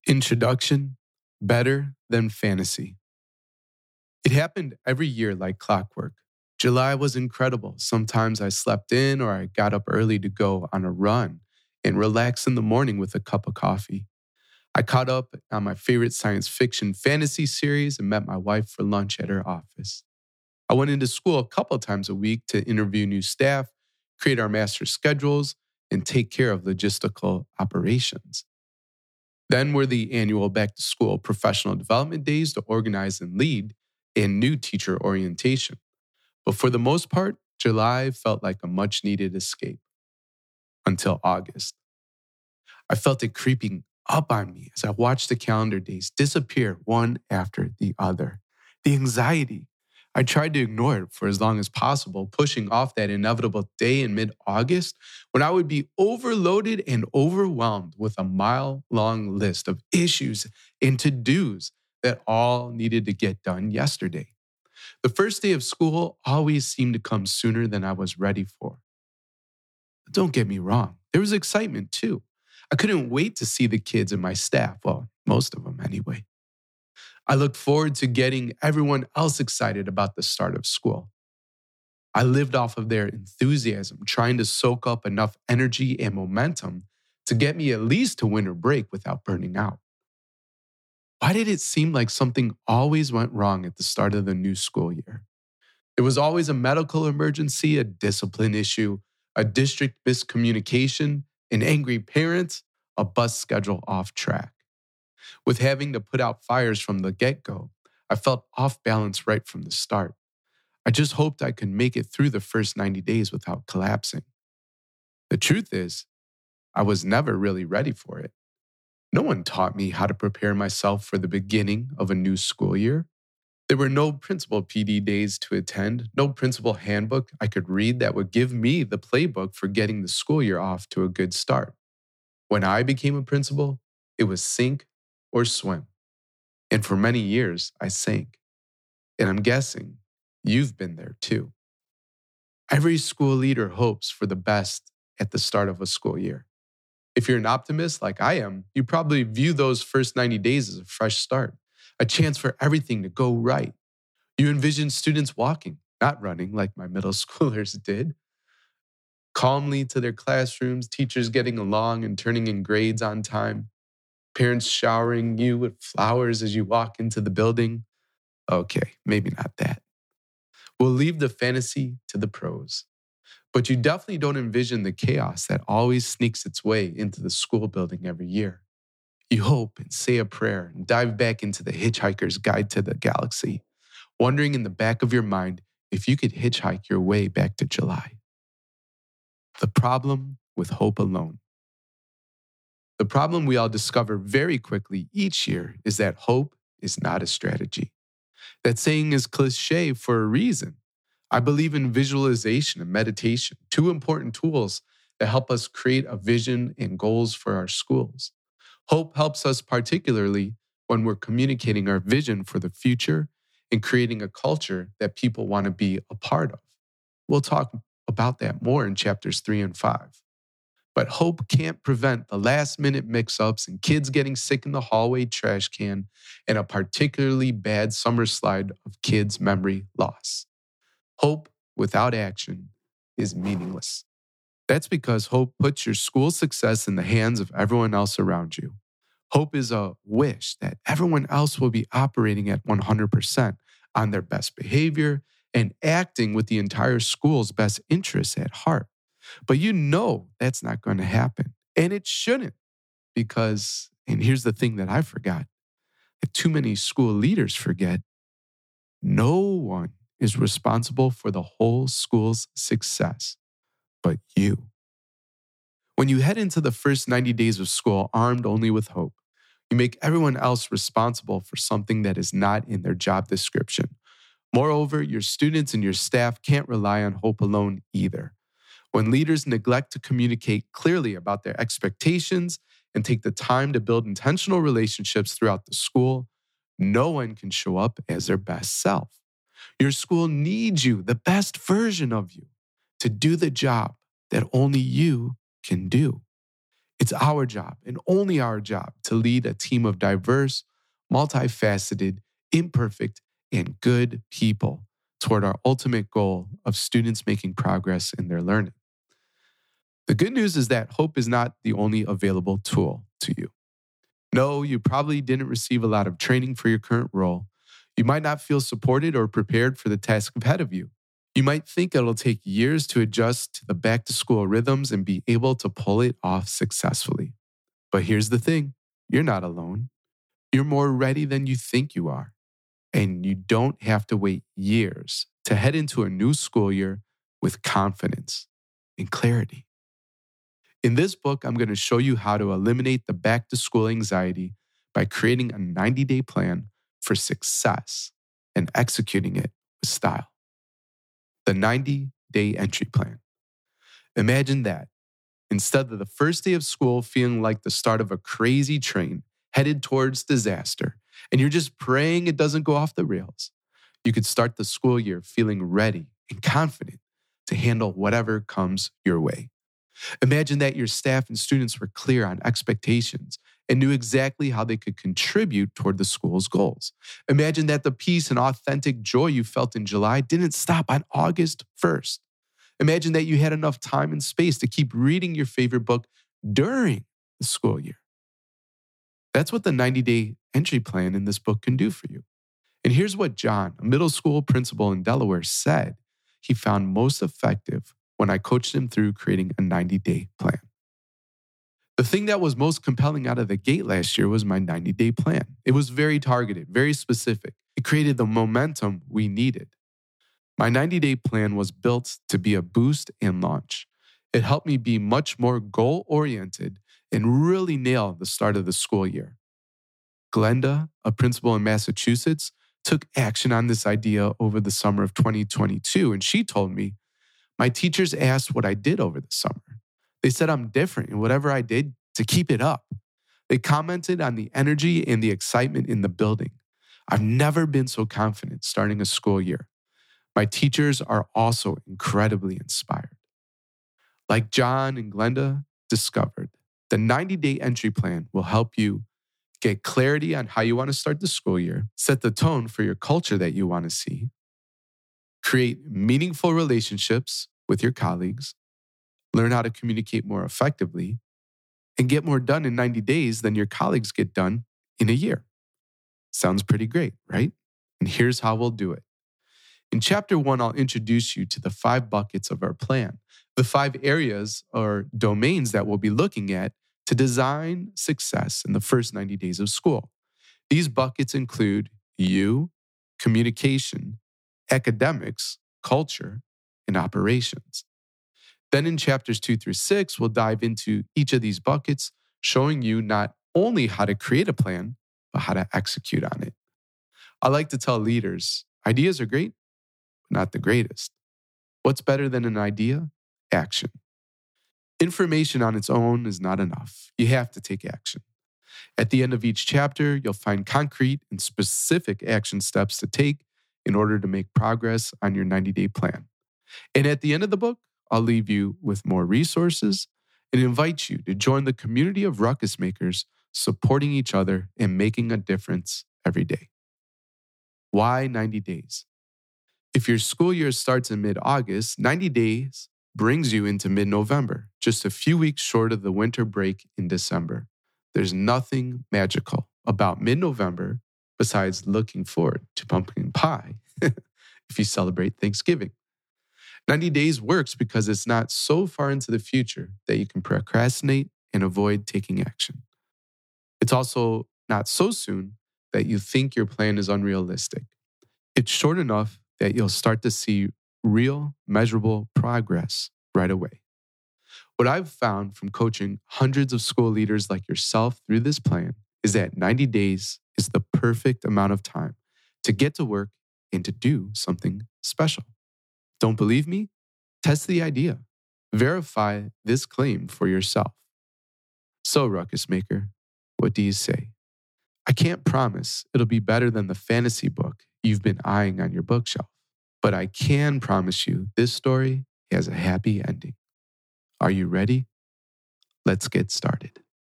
Introduction, better than fantasy. It happened every year like clockwork. July was incredible. Sometimes I slept in or I got up early to go on a run and relax in the morning with a cup of coffee. I caught up on my favorite science fiction fantasy series and met my wife for lunch at her office. I went into school a couple times a week to interview new staff, create our master schedules, and take care of logistical operations. Then were the annual back to school professional development days to organize and lead, and new teacher orientation. But for the most part, July felt like a much needed escape until August. I felt it creeping up on me as I watched the calendar days disappear one after the other. The anxiety. I tried to ignore it for as long as possible, pushing off that inevitable day in mid August when I would be overloaded and overwhelmed with a mile-long list of issues and to-dos that all needed to get done yesterday. The first day of school always seemed to come sooner than I was ready for. But don't get me wrong, there was excitement too. I couldn't wait to see the kids and my staff, well, most of them anyway. I looked forward to getting everyone else excited about the start of school. I lived off of their enthusiasm, trying to soak up enough energy and momentum to get me at least to winter break without burning out. Why did it seem like something always went wrong at the start of the new school year? There was always a medical emergency, a discipline issue, a district miscommunication, an angry parent, a bus schedule off track. With having to put out fires from the get-go, I felt off balance right from the start. I just hoped I could make it through the first 90 days without collapsing. The truth is, I was never really ready for it. No one taught me how to prepare myself for the beginning of a new school year. There were no principal PD days to attend, no principal handbook I could read that would give me the playbook for getting the school year off to a good start. When I became a principal, it was sink or swim. And for many years, I sank. And I'm guessing you've been there too. Every school leader hopes for the best at the start of a school year. If you're an optimist like I am, you probably view those first 90 days as a fresh start, a chance for everything to go right. You envision students walking, not running like my middle schoolers did, calmly to their classrooms, teachers getting along and turning in grades on time, parents showering you with flowers as you walk into the building. Okay, maybe not that. We'll leave the fantasy to the pros. But you definitely don't envision the chaos that always sneaks its way into the school building every year. You hope and say a prayer and dive back into the Hitchhiker's Guide to the Galaxy, wondering in the back of your mind if you could hitchhike your way back to July. The problem with hope alone. The problem we all discover very quickly each year is that hope is not a strategy. That saying is cliche for a reason. I believe in visualization and meditation, two important tools that help us create a vision and goals for our schools. Hope helps us particularly when we're communicating our vision for the future and creating a culture that people want to be a part of. We'll talk about that more in chapters 3 and 5. But hope can't prevent the last minute mix-ups and kids getting sick in the hallway trash can and a particularly bad summer slide of kids' memory loss. Hope without action is meaningless. That's because hope puts your school success in the hands of everyone else around you. Hope is a wish that everyone else will be operating at 100% on their best behavior and acting with the entire school's best interests at heart. But you know that's not going to happen. And it shouldn't because, and here's the thing that I forgot, that too many school leaders forget, no one is responsible for the whole school's success but you. When you head into the first 90 days of school armed only with hope, you make everyone else responsible for something that is not in their job description. Moreover, your students and your staff can't rely on hope alone either. When leaders neglect to communicate clearly about their expectations and take the time to build intentional relationships throughout the school, no one can show up as their best self. Your school needs you, the best version of you, to do the job that only you can do. It's our job and only our job to lead a team of diverse, multifaceted, imperfect, and good people toward our ultimate goal of students making progress in their learning. The good news is that hope is not the only available tool to you. No, you probably didn't receive a lot of training for your current role. You might not feel supported or prepared for the task ahead of you. You might think it'll take years to adjust to the back to school rhythms and be able to pull it off successfully. But here's the thing, you're not alone. You're more ready than you think you are. And you don't have to wait years to head into a new school year with confidence and clarity. In this book, I'm going to show you how to eliminate the back to school anxiety by creating a 90-day plan for success and executing it with style. The 90-day entry plan. Imagine that. Instead of the first day of school feeling like the start of a crazy train headed towards disaster, and you're just praying it doesn't go off the rails, you could start the school year feeling ready and confident to handle whatever comes your way. Imagine that your staff and students were clear on expectations and knew exactly how they could contribute toward the school's goals. Imagine that the peace and authentic joy you felt in July didn't stop on August 1st. Imagine that you had enough time and space to keep reading your favorite book during the school year. That's what the 90-day entry plan in this book can do for you. And here's what John, a middle school principal in Delaware, said he found most effective when I coached him through creating a 90-day plan. The thing that was most compelling out of the gate last year was my 90-day plan. It was very targeted, very specific. It created the momentum we needed. My 90-day plan was built to be a boost and launch. It helped me be much more goal-oriented and really nail the start of the school year. Glenda, a principal in Massachusetts, took action on this idea over the summer of 2022, and she told me, my teachers asked what I did over the summer. They said I'm different in whatever I did to keep it up. They commented on the energy and the excitement in the building. I've never been so confident starting a school year. My teachers are also incredibly inspired. Like John and Glenda discovered, the 90-day entry plan will help you get clarity on how you want to start the school year, set the tone for your culture that you want to see, create meaningful relationships with your colleagues, learn how to communicate more effectively, and get more done in 90 days than your colleagues get done in a year. Sounds pretty great, right? And here's how we'll do it. In Chapter 1, I'll introduce you to the 5 buckets of our plan, the 5 areas or domains that we'll be looking at to design success in the first 90 days of school. These buckets include you, communication, academics, culture, and operations. Then in chapters 2 through 6, we'll dive into each of these buckets, showing you not only how to create a plan, but how to execute on it. I like to tell leaders, ideas are great, but not the greatest. What's better than an idea? Action. Information on its own is not enough. You have to take action. At the end of each chapter, you'll find concrete and specific action steps to take in order to make progress on your 90-day plan. And at the end of the book, I'll leave you with more resources and invite you to join the community of ruckus makers supporting each other and making a difference every day. Why 90 days? If your school year starts in mid-August, 90 days brings you into mid-November, just a few weeks short of the winter break in December. There's nothing magical about mid-November besides looking forward to pumpkin pie if you celebrate Thanksgiving. 90 days works because it's not so far into the future that you can procrastinate and avoid taking action. It's also not so soon that you think your plan is unrealistic. It's short enough that you'll start to see real, measurable progress right away. What I've found from coaching hundreds of school leaders like yourself through this plan is that 90 days is the perfect amount of time to get to work and to do something special. Don't believe me? Test the idea. Verify this claim for yourself. So, Ruckus Maker, what do you say? I can't promise it'll be better than the fantasy book you've been eyeing on your bookshelf, but I can promise you this story has a happy ending. Are you ready? Let's get started.